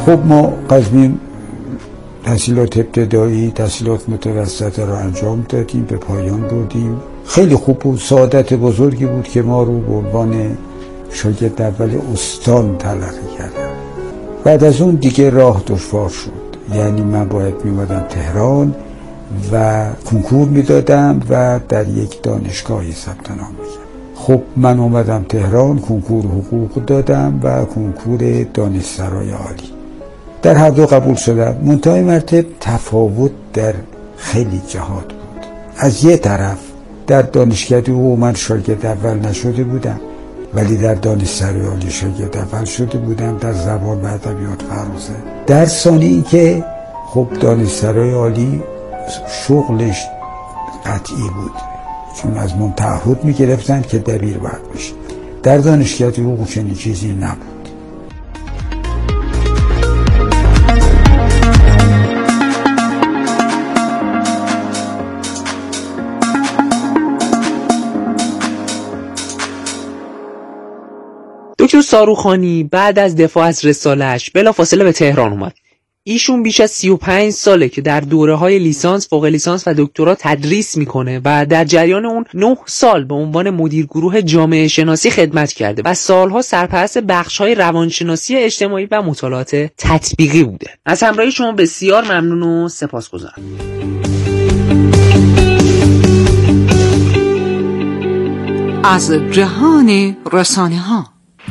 خب ما قزوین تحصیلات ابتدایی، تحصیلات متوسطه رو انجام دادیم، به پایان بردیم. خیلی خوب بود، سعادت بزرگی بود که ما رو به عنوان شاگرد اول استان تلقی کردن. بعد از اون دیگه راه دشوار شد، یعنی من باید می‌اومدم تهران و کنکور میدادم و در یک دانشگاهی ثبت نام می‌کردم. خب من اومدم تهران، کنکور حقوق دادم و کنکور دانشسرای عالی. در هر دو قبول شدم. منتهای مرتب تفاوت در خیلی جهات بود. از یه طرف در دانشکده حقوق من شاگرد اول نشده بودم، ولی در دانشسرای عالی شاگرد اول شده بودم در زبان و ادبیات فرانسه. در ثانی این که خب دانشسرای عالی شغلش قطعی بود، چون از من تعهد می‌گرفتن که دبیر باید بشه. در دانشکده حقوق چنین چیزی نبود. دکتر صاروخانی بعد از دفاع از رساله‌اش بلافاصله به تهران اومد. ایشون بیش از 35 ساله که در دوره‌های لیسانس، فوق لیسانس و دکترا تدریس میکنه و در جریان اون 9 سال به عنوان مدیر گروه جامعه شناسی خدمت کرده و سالها سرپرست بخش‌های روانشناسی اجتماعی و مطالعات تطبیقی بوده. از همراهی شما بسیار ممنون و سپاسگزارم. از جهان رسانه‌ها.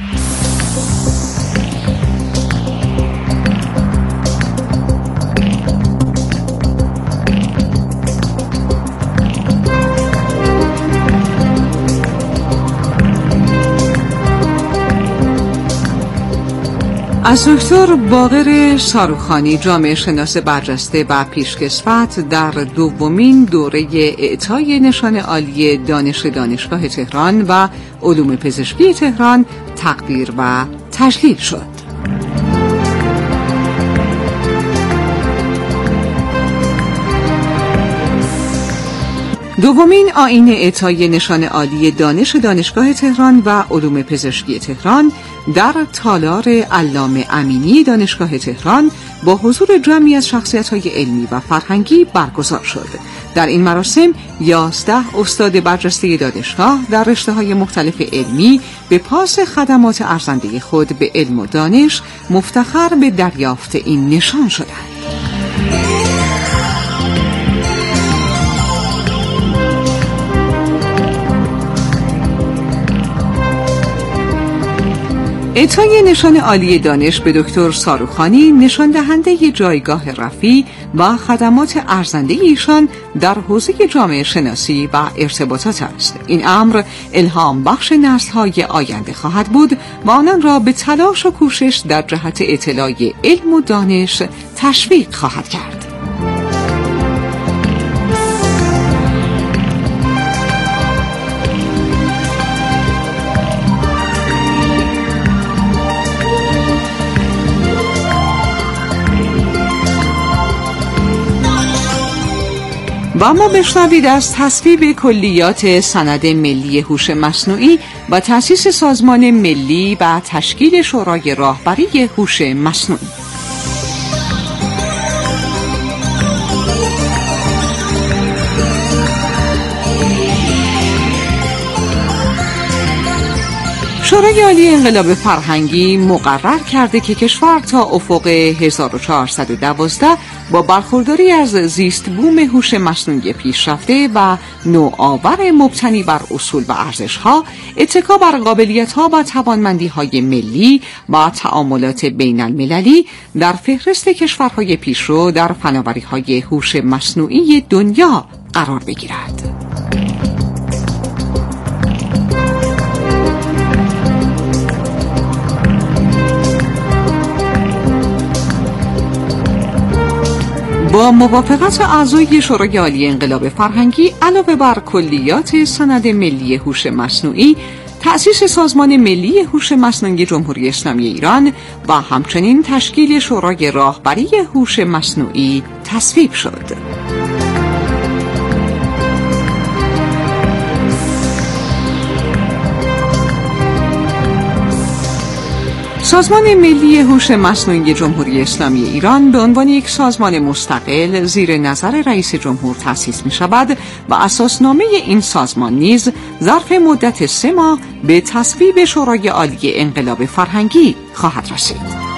از دکتر باقر صاروخانی، جامعه شناس برجسته و پیشکسوت، در دومین دوره اعطای نشان عالی دانشگاه تهران و علوم پزشکی تهران تقدیر و تجلیل شد. دومین آیین اعطای نشان عالی دانشگاه تهران و علوم پزشکی تهران در تالار علامه امینی دانشگاه تهران با حضور جمعی از شخصیت‌های علمی و فرهنگی برگزار شد. در این مراسم 11 استاد برجسته دانشگاه در رشته‌های مختلف علمی به پاس خدمات ارزنده خود به علم و دانش مفتخر به دریافت این نشان شدند. اعطای نشان عالی دانش به دکتر صاروخانی نشان دهنده جایگاه رفیع و خدمات ارزنده ایشان در حوزه جامعه شناسی و ارتباطات است. این امر الهام بخش نسل‌های آینده خواهد بود و آنان را به تلاش و کوشش در جهت اطلاع علم و دانش تشویق خواهد کرد. و اما بشنوید از تصویب کلیات سند ملی هوش مصنوعی و تأسیس سازمان ملی و تشکیل شورای راهبری هوش مصنوعی. شورای عالی انقلاب فرهنگی مقرر کرده که کشور تا افق 1412 با برخورداری از زیست بوم هوش مصنوعی پیشرفته و نوآور مبتنی بر اصول و ارزش‌ها، اتکا بر قابلیت‌ها و توانمندی‌های ملی و تعاملات بین‌المللی در فهرست کشورهای پیشرو در فناوری‌های هوش مصنوعی دنیا قرار بگیرد. با موافقت اعضای شورای عالی انقلاب فرهنگی، علاوه بر کلیات سند ملی هوش مصنوعی، تأسیس سازمان ملی هوش مصنوعی جمهوری اسلامی ایران و همچنین تشکیل شورای راهبری هوش مصنوعی تصویب شد. سازمان ملی هوش مصنوعی جمهوری اسلامی ایران به عنوان یک سازمان مستقل زیر نظر رئیس جمهور تأسیس می شود و اساسنامه این سازمان نیز ظرف مدت 3 ماه به تصویب شورای عالی انقلاب فرهنگی خواهد رسید.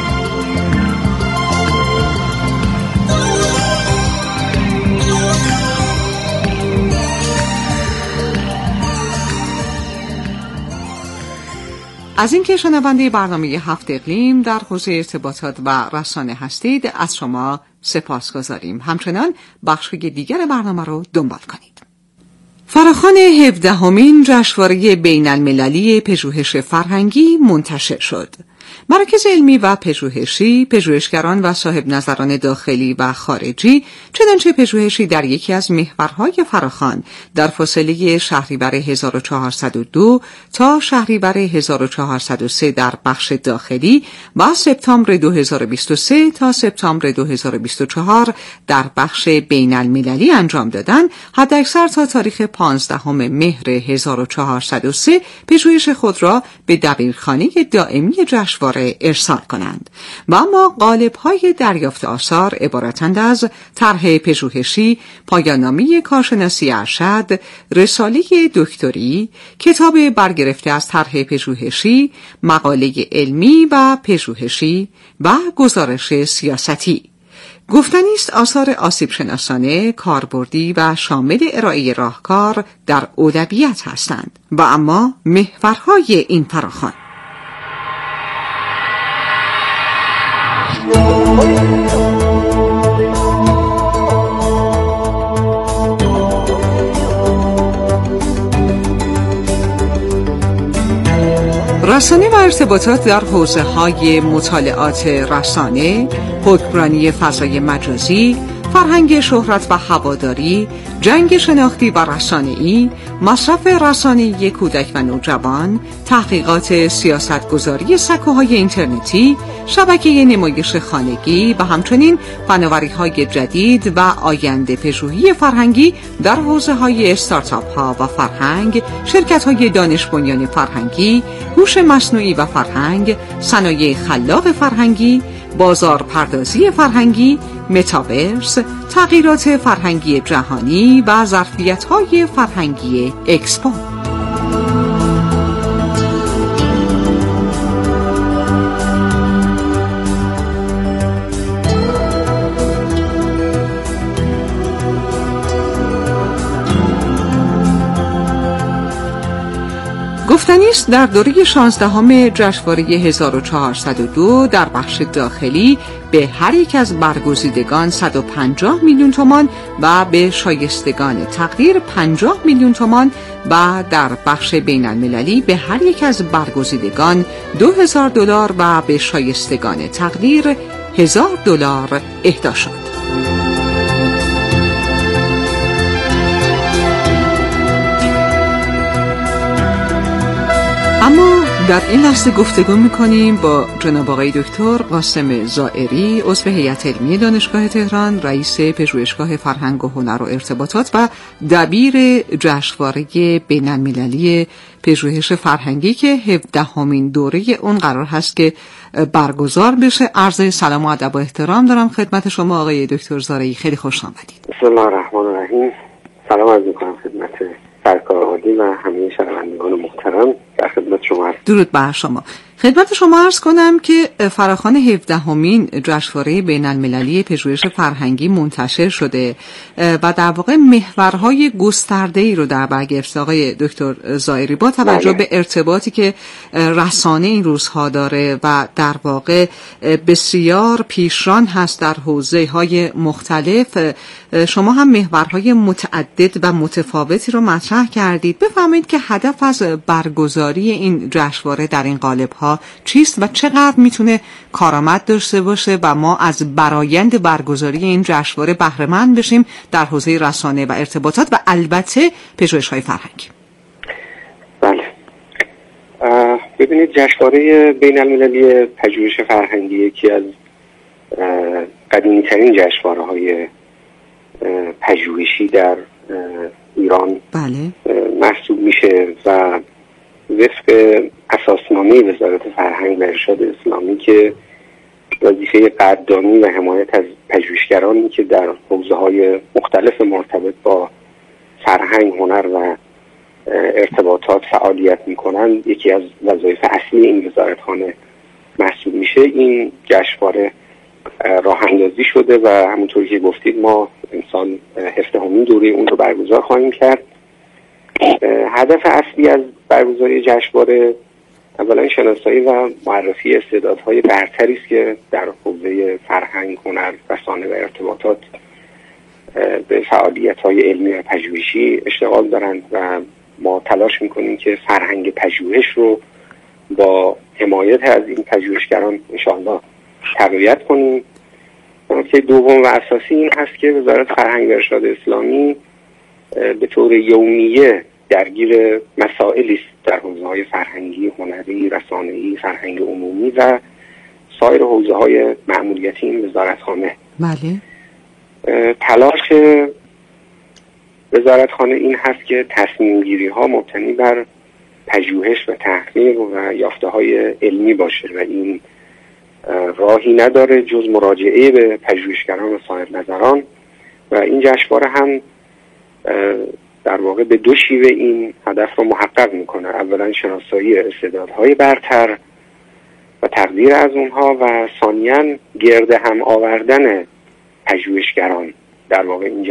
از اینکه شنونده برنامه 7 اقلیم در حوزه ارتباطات و رسانه هستید از شما سپاسگزاریم. همچنان بخش‌های دیگر برنامه رو دنبال کنید. فراخوان 17مین جشنواره بین المللی پژوهش فرهنگی منتشر شد. مراکز علمی و پژوهشی، پژوهشگران و صاحب نظران داخلی و خارجی، چنانچه پژوهشی در یکی از محورهای فراخوان در فاصله شهریور 1402 تا شهریور 1403 در بخش داخلی و سپتامبر 2023 تا سپتامبر 2024 در بخش بین المللی انجام دادند، حداکثر تا تاریخ 15 مهر 1403 پژوهش خود را به دبیرخانه دائمی جشنواره ارسال کنند. و اما قالب‌های دریافت آثار عبارتند از طرح پژوهشی، پایان‌نامه کارشناسی ارشد، رساله دکتری، کتاب برگرفته از طرح پژوهشی، مقاله علمی و پژوهشی و گزارش سیاستی. گفتنی است آثار آسیب شناسانه، کاربردی و شامل ارائه راهکار در اولویت هستند. و اما محورهای این فراخوان: رسانه و ارتباطات در حوزه‌های مطالعات رسانه، حکمرانی فضای مجازی، فرهنگ شهرت و هواداری، جنگ شناختی و رسانه‌ای، مصرف رسانه‌ای کودک و نوجوان، تحقیقات سیاستگذاری سکوهای اینترنتی، شبکه نمایش خانگی و همچنین فناوری‌های جدید و آینده پژوهی فرهنگی در حوزه‌های استارتاپ‌ها و فرهنگ، شرکت‌های دانش بنیان فرهنگی، هوش مصنوعی و فرهنگ، صنایع خلاق فرهنگی، بازار پردازی فرهنگی، متاورس، تغییرات فرهنگی جهانی و ظرفیت‌های فرهنگی اکسپو. گفتنی است در دوره 16 جشنواره 1402 در بخش داخلی به هر یک از برگزیدگان 150 میلیون تومان و به شایستگان تقدیر 50 میلیون تومان و در بخش بین المللی به هر یک از برگزیدگان $2000 و به شایستگان تقدیر $1000 اهدا شد. اما در این لحظه گفتگو می‌کنیم با جناب آقای دکتر قاسم زائری، عضو هیئت علمی دانشگاه تهران، رئیس پژوهشگاه فرهنگ و هنر و ارتباطات و دبیر جشنواره بین‌المللی پژوهش فرهنگی که 17مین دوره اون قرار هست که برگزار بشه. عرض سلام و ادب و احترام دارم خدمت شما آقای دکتر زائری، خیلی خوش آمدید. بسم الله الرحمن الرحیم. سلام عرض می‌کنم خدمت سرکار عالی و همه شنوندگان محترم. در خدمت شما هستم. درود بر شما. خدمت شما عرض کنم که فراخوان 17مین جشنواره بین المللی پژوهش فرهنگی منتشر شده و در واقع محورهای گسترده‌ای رو در بر گرفته آقای دکتر زائری با توجه به ارتباطی که رسانه این روزها داره و در واقع بسیار پیشران هست در حوزه‌های مختلف. شما هم محورهای متعدد و متفاوتی رو مطرح کردید. بفرمایید که هدف از برگزاری این جشنواره در این قالب‌ها چیست و چقدر میتونه کارآمد داشته باشه و ما از برآیند برگزاری این جشنواره بهره مند بشیم در حوزه رسانه و ارتباطات و البته پژوهش‌های فرهنگی. بله. ببینید جشنواره بین‌المللی پژوهش فرهنگی یکی از قدیمی‌ترین جشنواره‌های پژوهشی در ایران بله. محسوب میشه و وفق اساسنامه وزارت فرهنگ و ارشاد اسلامی که وظیفه قدردانی و حمایت از پژوهشگرانی که در حوزه‌های مختلف مرتبط با فرهنگ، هنر و ارتباطات فعالیت می‌کنند یکی از وظایف اصلی این وزارتخانه محسوب میشه. این جشنواره راه اندازی شده و همونطوری که گفتید ما امسال 17مین دوره اون رو برگزار خواهیم کرد. هدف اصلی از برگزاری جشنواره اولا شناسایی و معرفی استعدادهای برتری است که در حوزه فرهنگ، هنر، رسانه و ارتباطات به فعالیت‌های علمی و پژوهشی اشتغال دارند و ما تلاش می‌کنیم که فرهنگ پژوهش رو با حمایت از این پژوهشگران انشاءالله تقویت کنیم. نکته دوم و اساسی این هست که وزارت فرهنگ و ارشاد اسلامی به طور یومیه درگیر مسائلی است در حوزه‌های فرهنگی، هنری، رسانه‌ای، فرهنگ عمومی و سایر حوزه‌های مأموریتی این وزارتخانه. بله. تلاش وزارتخانه این هست که تصمیم‌گیری‌ها مبتنی بر پژوهش و تحقیق و یافته‌های علمی باشه و این راهی نداره جز مراجعه به پژوهشگران و صاحب نظران و این جشنواره هم در واقع به دو شیوه این هدف رو محقق میکنه. اولا شناسایی استعدادهای برتر و تقدیر از اونها و ثانیاً گرد هم آوردن پژوهشگران. در واقع این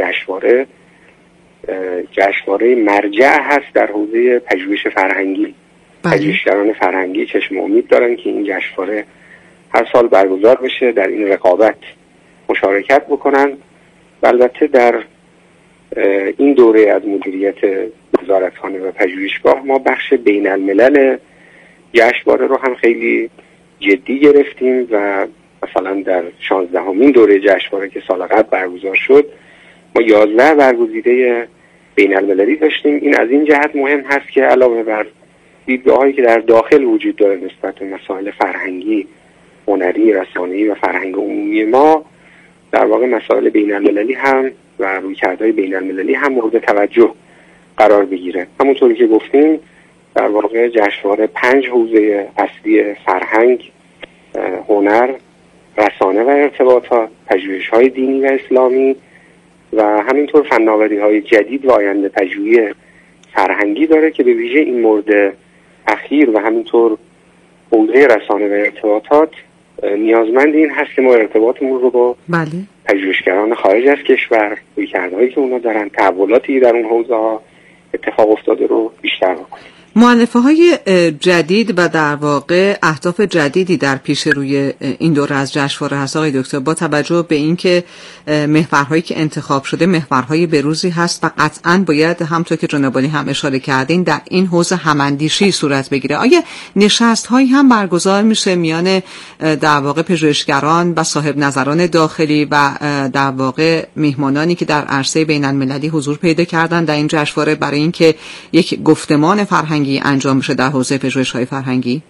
جشنواره مرجع هست در حوزه پژوهش فرهنگی. پژوهشگران فرهنگی چشم امید دارن که این جشنواره هر سال برگزار بشه، در این رقابت مشارکت بکنن و البته در این دوره از مدیریت وزارتخانه و پژوهشگاه ما بخش بین الملل جشنواره رو هم خیلی جدی گرفتیم و مثلا در 16مین دوره جشنواره که سال قبل برگزار شد ما 11 برگزیده بین المللی داشتیم. این از این جهت مهم هست که علاوه بر دیدگاه‌هایی که در داخل وجود داره نسبت به مسائل فرهنگی، هنری، رسانه‌ای و فرهنگ عمومی ما، در واقع مسائل بین المللی هم و رویکردهای بین المللی هم مورد توجه قرار بگیره. همونطوری که گفتیم در واقع جشنواره 5 حوزه اصلی فرهنگ، هنر، رسانه و ارتباطات، پژوهش‌های دینی و اسلامی و همینطور فناوری‌های جدید و آینده پژوهی فرهنگی داره که به ویژه این مورد اخیر و همینطور حوزه رسانه و ارتباطات نیازمند این هست که ما ارتباطمون رو با پژوهشگران خارج از کشور، رویکردهایی که اونا دارن، تحولاتی در اون حوزه ها اتفاق افتاده رو بیشتر بکنیم. مؤلفه‌های جدید و در واقع اهداف جدیدی در پیش روی این دوره از جشنواره هست آقای دکتر، با توجه به اینکه محورهایی که انتخاب شده محورهای بروزی هست و قطعاً باید همونطور که جناب عالی هم اشاره کردین در این حوزه هماندیشی صورت بگیره. آیا نشست‌هایی هم برگزار میشه میان در واقع پژوهشگران و صاحب نظران داخلی و در واقع میهمانانی که در عرصه بین‌المللی حضور پیدا کردن در این جشنواره برای اینکه یک گفتمان فرهنگی انجام بشه در حوزه پژوهش‌های فرهنگی؟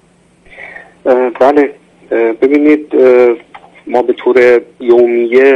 بله، ببینید ما به طور یومیه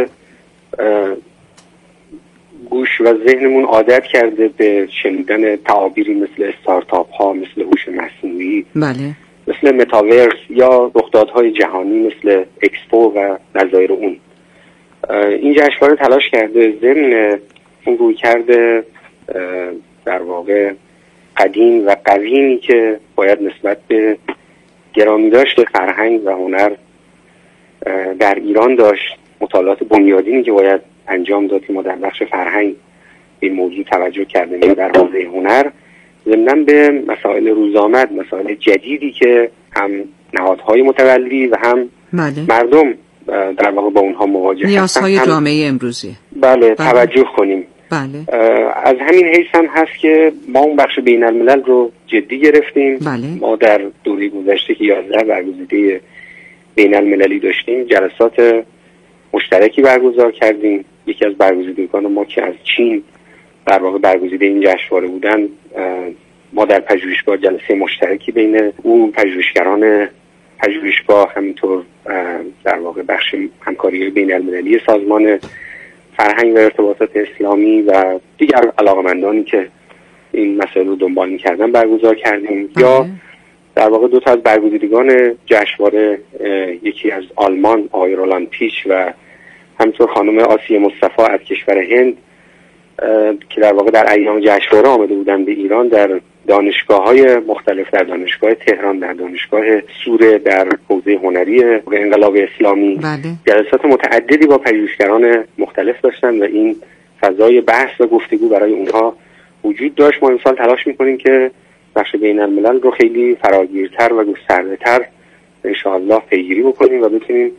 گوش و ذهنمون عادت کرده به شنیدن تعابیری مثل استارتاپ ها، مثل هوش مصنوعی، بله، مثل متاورس یا رخدادهای جهانی مثل اکسپو و نظایر اون. این جشنواره تلاش کرده ضمن اون رویکرد در واقع قدیم و قویمی که باید نسبت به گرامیداشت فرهنگ و هنر در ایران داشت، مطالعات بنیادینی که باید انجام داد که ما در بخش فرهنگ به این موضوع توجه کردیم در حوزه هنر، ضمناً به مسائل روزآمد، مسائل جدیدی که هم نهادهای متولی و هم مردم در واقع با اونها مواجه هستند، نیازهای جامعه امروزی بله توجه کنیم. بله. از همین حیث هم هست که ما اون بخش بین الملل رو جدی گرفتیم. بله. ما در دوره گذشته که 11 برگزیده بین المللی داشتیم جلسات مشترکی برگزار کردیم. یکی از برگزیدگان ما که از چین در واقع برگزیده این جشنواره بودن، ما در پژوهشگاه جلسه مشترکی بین اون پژوهشگران پژوهشگاه، همینطور در واقع بخش همکاری بین المللی سازمان فرهنگ و ارتباطات اسلامی و دیگر علاقمندانی که این مسائل رو دنبال می‌کردن برگزار کردیم. یا در واقع دو تا از برگزیدگان جشنواره، یکی از آلمان آقای رولند پیش و همینطور خانم آسیه مصطفی از کشور هند که در واقع در ایام جشنواره آمده بودن به ایران، در دانشگاه‌های مختلف، در دانشگاه تهران، در دانشگاه سوره، در حوزه هنری انقلاب اسلامی جلسات متعددی با پژوهشگران مختلف داشتن و این فضای بحث و گفتگو برای اونها وجود داشت. ما امسال تلاش می‌کنیم که بخش بین الملل رو خیلی فراگیرتر و گسترده‌تر انشاءالله پیگیری بکنیم و بتونیم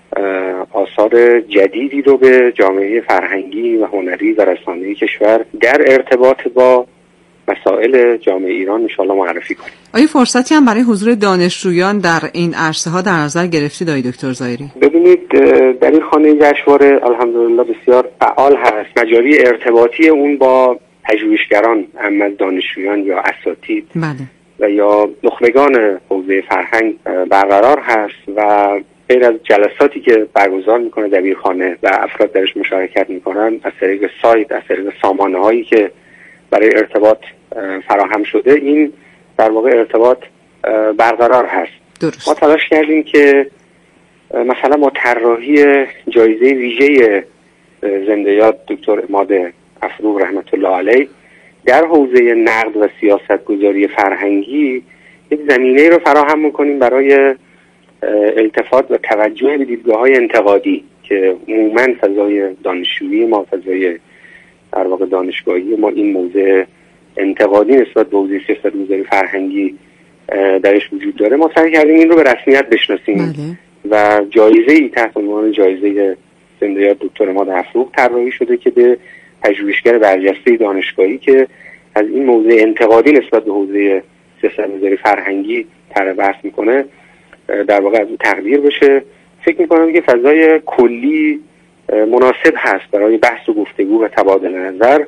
آثار جدیدی رو به جامعه فرهنگی و هنری و رسانه‌ای کشور در ارتباط با مسائل جامعه ایران انشاءالله معرفی کنیم. آیا فرصتی هم برای حضور دانشجویان در این عرصه ها در نظر گرفتید آقای دکتر ظاهری؟ ببینید، در این خانه جشنواره الحمدلله بسیار فعال هست. مجاری ارتباطی اون با پژوهشگران، اما از دانشجویان یا اساتید و یا نخبگان حوزه فرهنگ برقرار هست و غیر از جلساتی که برگزار میکنه دبیرخانه و افراد درش مشارکت میکنن، از طریق سایت، از طریق سامانه‌هایی که برای ارتباط فراهم شده، این در واقع ارتباط برقرار هست. درست. ما تلاش کردیم که مثلا با طراحی جایزه ویژه زنده یاد دکتر عماد افروغ رحمت الله علیه در حوزه نقد و سیاستگذاری فرهنگی یک زمینه رو فراهم میکنیم برای التفات و توجه به دیدگاه‌های انتقادی که عموماً فضای دانشجویی ما، فضای در واقع دانشگاهی ما، این موضوع انتقادی نسبت به حوزه سیاستگذاری فرهنگی درش وجود داره. ما سعی کردیم این رو به رسمیت بشناسیم و جایزه‌ای تحت عنوان جایزه زنده یاد دکتر عماد افروغ طراحی شده که به پژوهشگر برجسته دانشگاهی که از این موضوع انتقادی نسبت به حوزه سیاستگذاری فرهنگی طرح بحث میکنه در واقع از اون تقدیر بشه. فکر میکنم که فضای کلی مناسب هست برای بحث و گفتگو و تبادل نظر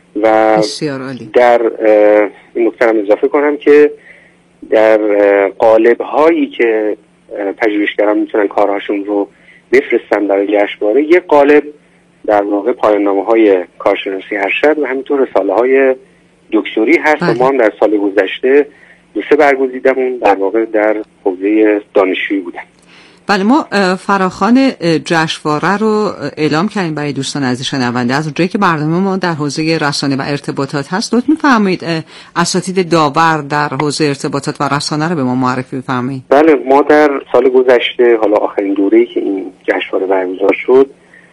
و در این نکته هم اضافه کنم که در قالب هایی که پژوهشگران میتونن کارهاشون رو بفرستن برای جشنواره، یک قالب در واقع پایان‌نامه‌های کارشناسی ارشد و همینطور رساله‌های دکتری هست و ما هم در سال گذشته 2 برگزیدمون در واقع در حوزه دانشجویی بودن. بله، ما فراخوان جشنواره رو اعلام کردیم برای دوستان عزیز شنونده. از اونجایی که برنامه ما در حوزه رسانه و ارتباطات هست، لطف می‌فرمایید اساتید داور در حوزه ارتباطات و رسانه رو به ما معرفی بفرمایید. بله، ما در سال گذشته، حالا آخرین دوره‌ای که این جشنواره برگزار شد،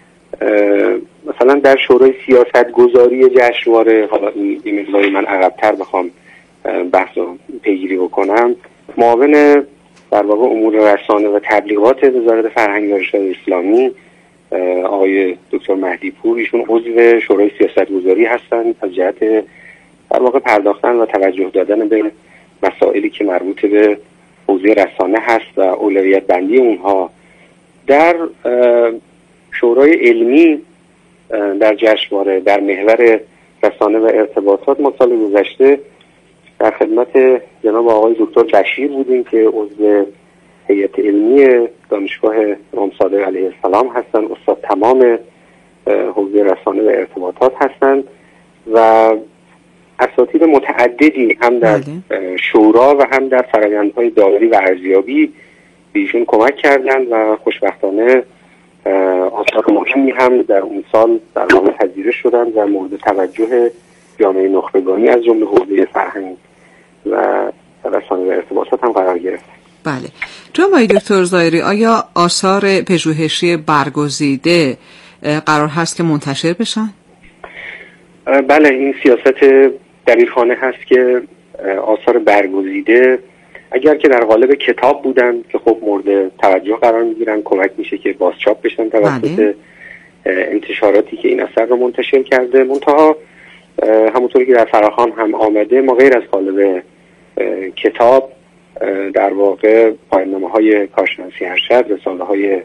مثلا در شورای سیاستگذاری جشنواره، حالا این مقداری من عقب‌تر بخوام بحث رو پیگیری بکنم، معاون در واقع امور رسانه و تبلیغات وزارت فرهنگ و ارشاد اسلامی آقای دکتر مهدی پور، ایشون عضو شورای سیاستگذاری هستند از جهت در واقع پرداختن و توجه دادن به مسائلی که مربوط به حوزه رسانه هست و اولویت بندی اونها. در شورای علمی در جشنواره در محور رسانه و ارتباطات ما سال گذشته در خدمت جناب آقای دکتر بشیر بودیم که عضو هیئت علمی دانشگاه امام صادق علیه السلام هستند، استاد تمام حوزه رسانه و ارتباطات هستند و اساتید متعددی هم در شورا و هم در فرآیندهای داوری و ارزیابی ایشون کمک کردند و خوشبختانه آثار مهمی هم در اون سال در واقع پذیرش شدند و مورد توجه جامعه نخبگانی از جمله حوزه فرهنگ و رسانه و ارتباطات هم قرار گرفت. بله. جناب آقای دکتر ظاهری، آیا آثار پژوهشی برگزیده قرار هست که منتشر بشن؟ بله، این سیاست دبیرخانه هست که آثار برگزیده اگر که در قالب کتاب بودن که خب مورد توجه قرار میگیرن، کمک میشه که بازچاپ بشن توسط انتشاراتی که این اثر رو منتشر کرده. منتها همونطوری که در فراخوان هم آمده، ما غیر از قالب کتاب در واقع پایان‌نامه‌های کارشناسی ارشد، رساله‌های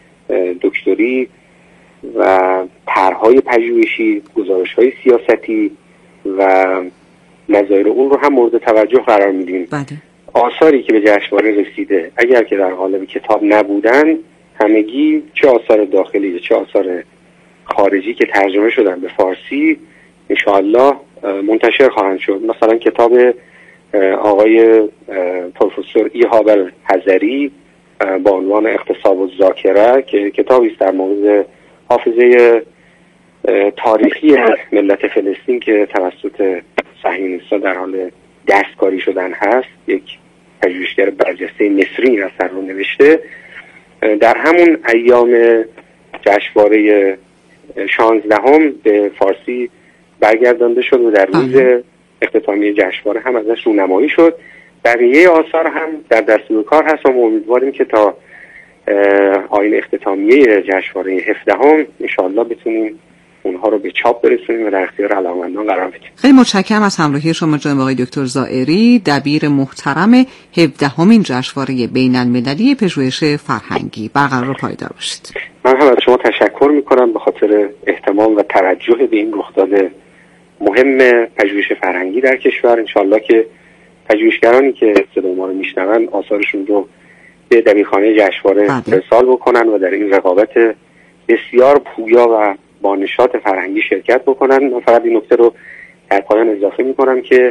دکتری و طرح‌های پژوهشی، گزارش‌های سیاستی و نظایر اون رو هم مورد توجه قرار میدیم. آثاری که به جشنواره رسیده اگر که در قالب کتاب نبودن، همگی چه آثار داخلی چه آثار خارجی که ترجمه شدن به فارسی، انشاءالله منتشر خواهند شد. مثلا کتاب آقای پروفسور ایهاب الحضری با عنوان اقتصاب الذاکره که کتابی است در مورد حافظه تاریخی ملت فلسطین که توسط صهیونیست‌ها در حال دستکاری شدن هست، یک پژوهشگر برجسته مصری این اثر رو نوشته. در همون ایام جشنواره 16 به فارسی برگردانده شد و در روز اختتامیه جشنواره هم ازش رونمایی شد. بقیه آثار هم در دستور کار هست و امیدواریم که تا آیین اختتامیه جشنواره 17 انشاءالله بتونیم اونها رو به چاپ برسونیم و در اختیار علاقه‌مندان قرار بدیم. خیلی متشکرم از همراهی شما جناب آقای دکتر زائری، دبیر محترم 17مین جشنواره بین‌المللی پژوهش فرهنگی. برقرار و پایدار باشید. من هم از شما تشکر می‌کنم به خاطر اهتمام و توجه به این رخداد مهم پژوهش فرهنگی در کشور. انشاءالله که پژوهشگرانی که صدای ما رو میشنون آثارشون رو به دبیرخانه جشنواره ارسال بکنن و در این رقابت بسیار پویا و با نشاط فرهنگی شرکت بکنن. من فقط این نکته رو در پایان اضافه میکنم که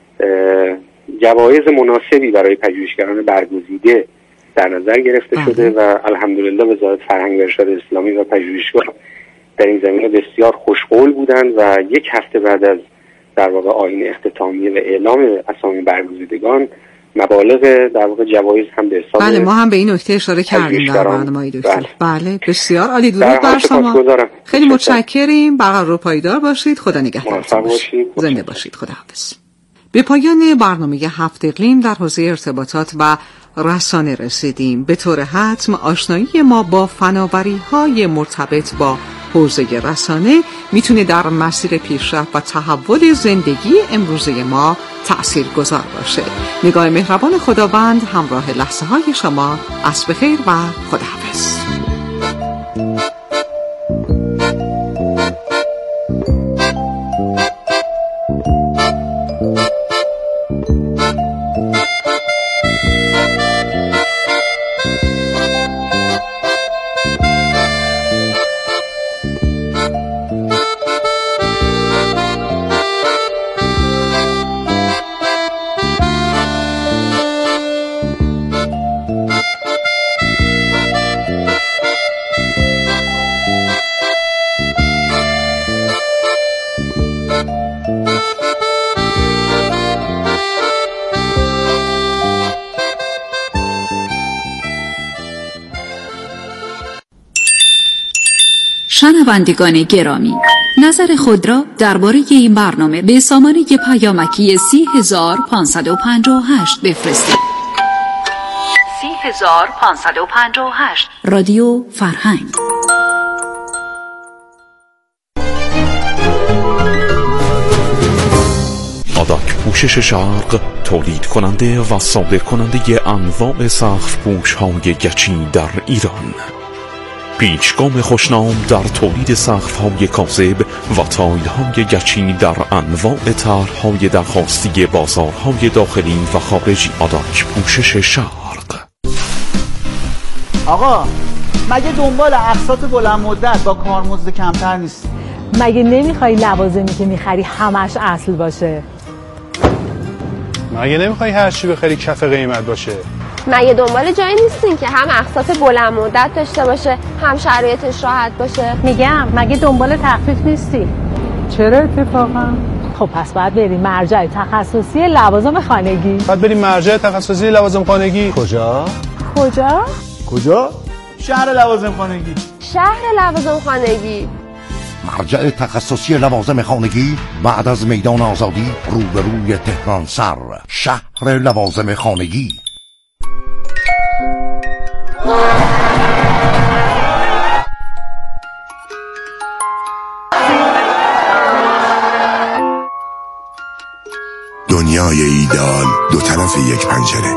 جوایز مناسبی برای پژوهشگران برگزیده در نظر گرفته شده و الحمدلله وزارت فرهنگ و ارشاد اسلامی و پژوهشگاه در این زمینه بسیار خوشقول بودند و یک هفته بعد از در واقع آیین اختتامیه و اعلام اسامی برگزیدگان مبالغ در واقع جوایز هم به حساب. بله، ما هم به این نکته اشاره کردیم در برنامه دکتر. بله بسیار عالی. درود بر شما. خیلی متشکریم. برقرار و پایدار باشید. خدا نگهدارتون باشید. زنده باشید. خداحافظ. به پایان برنامه 7 اقلیم در حوزه ارتباطات و رسانه رسیدیم. به طور حتم آشنایی ما با فناوری‌های مرتبط با حوزه رسانه میتونه در مسیر پیشرفت و تحول زندگی امروزه ما تأثیرگذار باشه. نگاه مهربان خداوند همراه لحظه های شما. عصر بخیر و خداحافظ. شنوندگان گرامی، نظر خود را درباره این برنامه به سامانه پیامکی 30558 بفرستید. 30558 رادیو فرهنگ. آداک پوشش شرق تولید کننده و صادر کننده انواع سقف پوش های گچی در ایران. پیچگام خوشنام در تولید سقف‌های کاذب و تایل‌های گچی در انواع طرح‌های درخواستی بازارهای داخلی و خارجی. آداک پوشش شرق. آقا مگه دنبال اقساط بلند مدت با کارمزد کمتر نیست؟ مگه نمیخوای لوازمی که میخری همش اصل باشه؟ مگه نمیخوای هر چی بخری کف قیمت باشه؟ مگه دنبال جایی نیستین که هم اقساط بلند مدت داشته باشه هم شرایطش راحت باشه؟ میگم مگه دنبال تخفیف نیستی؟ چرا اتفاقا؟ خب پس باید بریم مرجع تخصصی لوازم خانگی. باید بریم مرجع تخصصی لوازم خانگی. کجا؟ شهر لوازم خانگی. شهر لوازم خانگی. مرجع تخصصی لوازم خانگی بعد از میدان آزادی روبروی تهران سر. شهر لوازم خانگی. دنیای ایدئال دو طرف یک پنجره.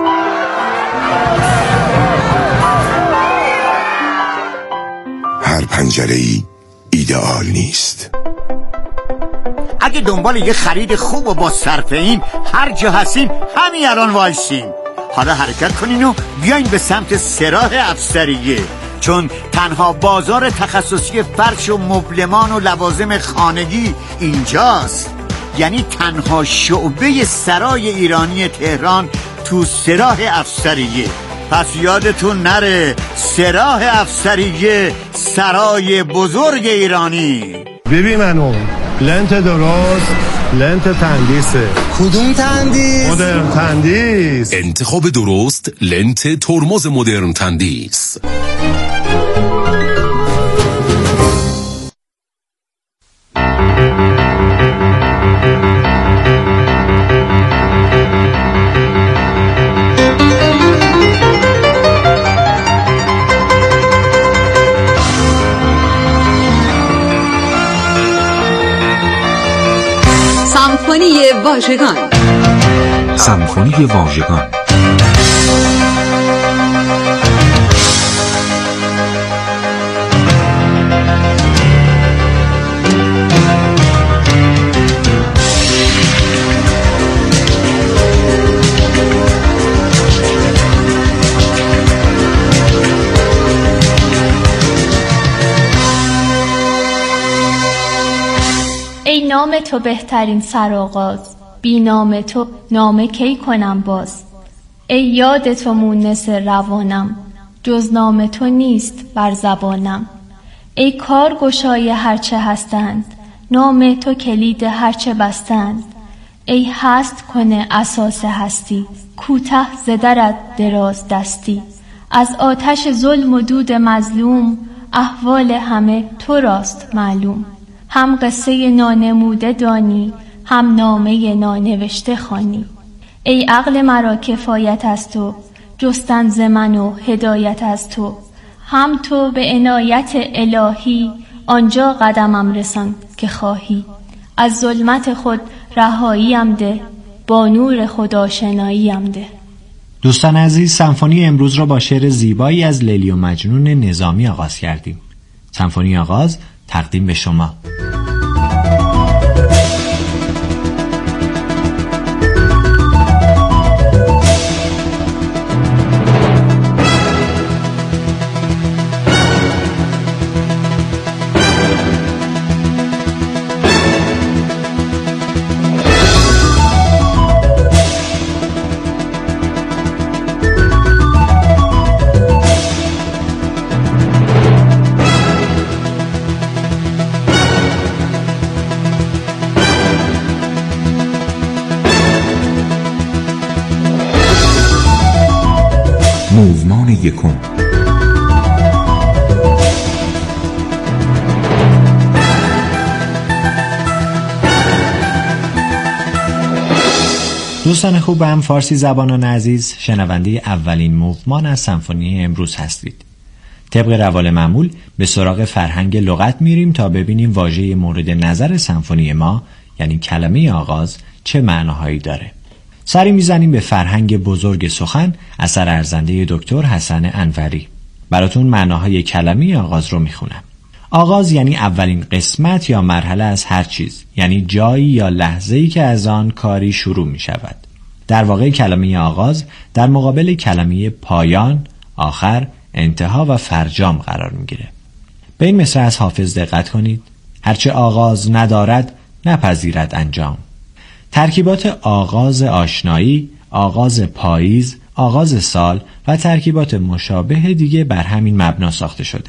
هر پنجره‌ای ایدئال نیست. اگه دنبال یه خرید خوب و با صرفه‌این هر جا هستین همین الان وایسین. حالا حرکت کنین و بیاین به سمت سراح افسریه، چون تنها بازار تخصصی فرش و مبلمان و لوازم خانگی اینجاست. یعنی تنها شعبه سرای ایرانی تهران تو سراح افسریه. پس یادتون نره سراح افسریه سرای بزرگ ایرانی. ببین منو لنت درست لنت تندیسه. کدوم تندیس؟ مدرن تندیس. انتخاب درست لنت ترمز مدرن تندیس. سمفونی واژگان. سمفونی واژگان. ای نام تو بهترین سرآغاز، بی نام تو نامه کی کنم باز. ای یاد تو مونس روانم، جز نام تو نیست بر زبانم. ای کارگشای هرچه هستند، نام تو کلید هرچه بستند. ای هست کنه اساس هستی، کوته ز درت دراز دستی. از آتش ظلم و دود مظلوم، احوال همه تو راست معلوم. هم قصه نانموده دانی، هم نامه نانوشته خوانی. ای عقل مرا کفایت از تو، جستن ز من و هدایت از تو. هم تو به عنایت الهی، آنجا قدمم رسان که خواهی. از ظلمت خود رهاییم ده، با نور خدا شناییم ده. دوستان عزیز، سمفونی امروز را با شعر زیبایی از لیلی و مجنون نظامی آغاز کردیم. سمفونی آغاز تقدیم به شما. موومان یکم. دوستان خوبم، فارسی زبانان عزیز، شنونده اولین موومان از سمفونی امروز هستید. طبق روال معمول به سراغ فرهنگ لغت میریم تا ببینیم واژه مورد نظر سمفونی ما، یعنی کلمه آغاز، چه معناهایی داره. سری میزنیم به فرهنگ بزرگ سخن اثر ارزنده دکتر حسن انوری. براتون معناهای کلمه آغاز رو میخونم. آغاز یعنی اولین قسمت یا مرحله از هر چیز، یعنی جایی یا لحظه‌ای که از آن کاری شروع میشود. در واقع کلمه آغاز در مقابل کلمه پایان، آخر، انتها و فرجام قرار میگیره. به این مصرع از حافظ دقت کنید. هرچه آغاز ندارد نپذیرد انجام. ترکیبات آغاز آشنایی، آغاز پاییز، آغاز سال و ترکیبات مشابه دیگه بر همین مبنا ساخته شده.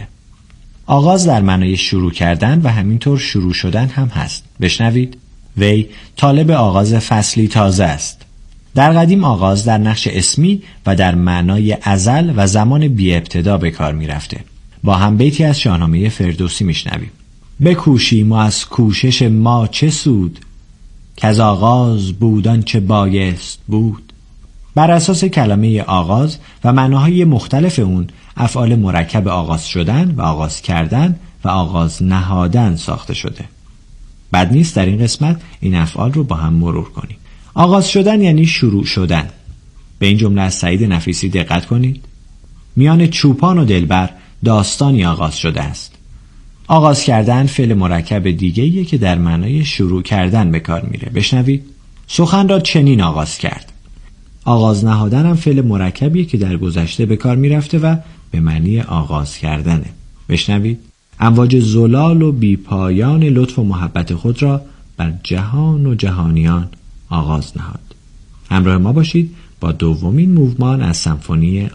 آغاز در معنای شروع کردن و همینطور شروع شدن هم هست. بشنوید. وی طالب آغاز فصلی تازه است. در قدیم آغاز در نقش اسمی و در معنای ازل و زمان بی ابتدا به کار می رفته. با هم بیتی از شاهنامه فردوسی می شنویم. بکوشیم و از کوشش ما چه سود، که از آغاز بودن چه بایست بود. بر اساس کلمه آغاز و معناهای مختلف اون، افعال مرکب آغاز شدن و آغاز کردن و آغاز نهادن ساخته شده. بد نیست در این قسمت این افعال رو با هم مرور کنیم. آغاز شدن یعنی شروع شدن. به این جمله از سعید نفیسی دقت کنید. میان چوپان و دلبر داستانی آغاز شده است. آغاز کردن فعل مرکب دیگه‌ایه که در معنای شروع کردن به کار میره. بشنوید. سخن را چنین آغاز کرد. آغاز نهادن هم فعل مرکبیه که در گذشته به کار میرفته و به معنی آغاز کردنه. بشنوید. امواج زلال و بی پایان لطف و محبت خود را بر جهان و جهانیان آغاز نهاد. همراه ما باشید با دومین موومان از سمفونی